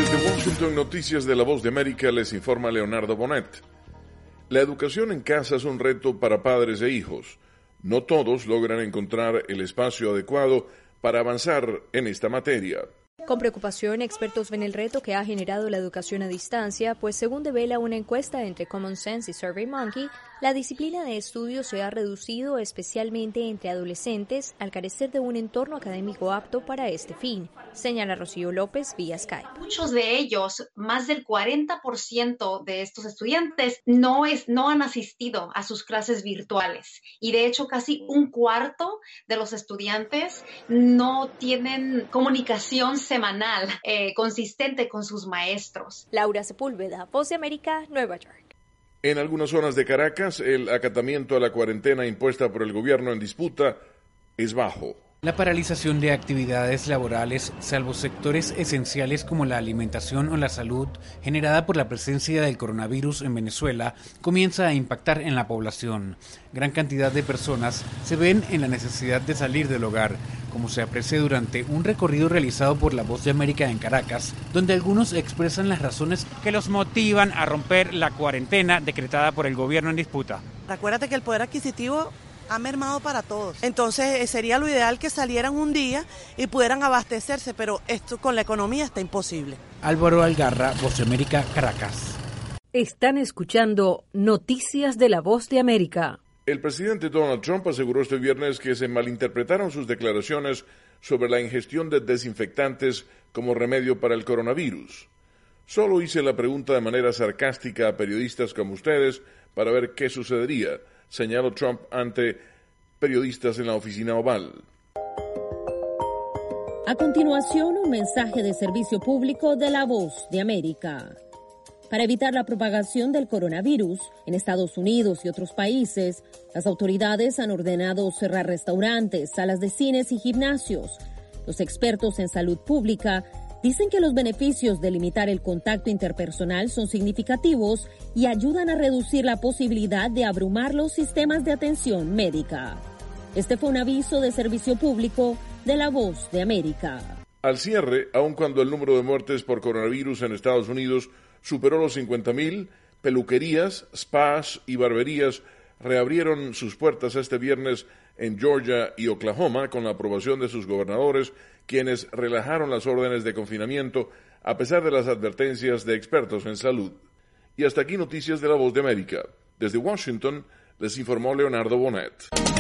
Desde Washington, Noticias de la Voz de América, les informa Leonardo Bonet. La educación en casa es un reto para padres e hijos. No todos logran encontrar el espacio adecuado para avanzar en esta materia. Con preocupación, expertos ven el reto que ha generado la educación a distancia, pues según devela una encuesta entre Common Sense y SurveyMonkey, la disciplina de estudio se ha reducido especialmente entre adolescentes al carecer de un entorno académico apto para este fin, señala Rocío López vía Skype. Muchos de ellos, más del 40% de estos estudiantes, no han asistido a sus clases virtuales y de hecho casi un cuarto de los estudiantes no tienen comunicación semanal consistente con sus maestros. Laura Sepúlveda, Voz de América, Nueva York. En algunas zonas de Caracas, el acatamiento a la cuarentena impuesta por el gobierno en disputa es bajo. La paralización de actividades laborales, salvo sectores esenciales como la alimentación o la salud, generada por la presencia del coronavirus en Venezuela, comienza a impactar en la población. Gran cantidad de personas se ven en la necesidad de salir del hogar, como se aprecia durante un recorrido realizado por La Voz de América en Caracas, donde algunos expresan las razones que los motivan a romper la cuarentena decretada por el gobierno en disputa. Acuérdate que el poder adquisitivo ha mermado para todos. Entonces sería lo ideal que salieran un día y pudieran abastecerse, pero esto con la economía está imposible. Álvaro Algarra, Voz de América, Caracas. Están escuchando Noticias de la Voz de América. El presidente Donald Trump aseguró este viernes que se malinterpretaron sus declaraciones sobre la ingestión de desinfectantes como remedio para el coronavirus. Solo hice la pregunta de manera sarcástica a periodistas como ustedes para ver qué sucedería, señaló Trump ante periodistas en la oficina Oval. A continuación, un mensaje de servicio público de La Voz de América. Para evitar la propagación del coronavirus en Estados Unidos y otros países, las autoridades han ordenado cerrar restaurantes, salas de cines y gimnasios. Los expertos en salud pública dicen que los beneficios de limitar el contacto interpersonal son significativos y ayudan a reducir la posibilidad de abrumar los sistemas de atención médica. Este fue un aviso de servicio público de La Voz de América. Al cierre, aun cuando el número de muertes por coronavirus en Estados Unidos superó los 50,000, peluquerías, spas y barberías reabrieron sus puertas este viernes en Georgia y Oklahoma con la aprobación de sus gobernadores, quienes relajaron las órdenes de confinamiento a pesar de las advertencias de expertos en salud. Y hasta aquí Noticias de la Voz de América. Desde Washington, les informó Leonardo Bonet.